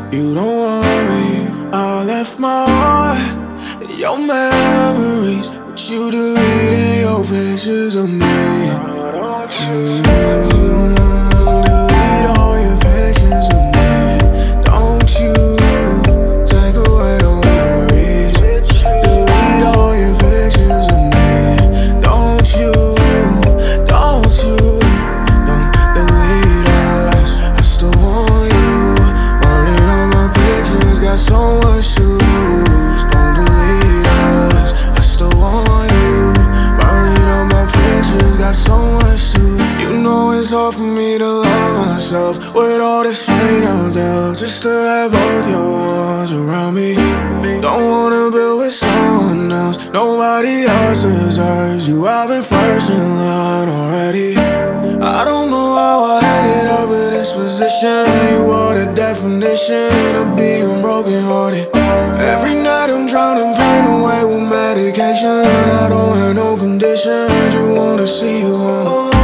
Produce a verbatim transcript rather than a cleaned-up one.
You don't want me. I left my heart in your memories, but you deleted your pictures of me. Mm, delete all your pictures of me. Don't you take away your memories. Delete all your pictures of me. Don't you, don't you, don't delete us. I still want you. Burning all my pictures, got so much to lose. Don't delete us. I still want you. Burning all my pictures, got so much to lose. You know it's hard for me to love myself with all this pain out there, just to have both your arms around me. Don't wanna build with someone else. Nobody else deserves you. I've been first in line already. I don't know how I ended up in this position. You are the definition of being broken hearted. Every night I'm drowning pain away with medication. I don't have no conditions. You wanna see you on.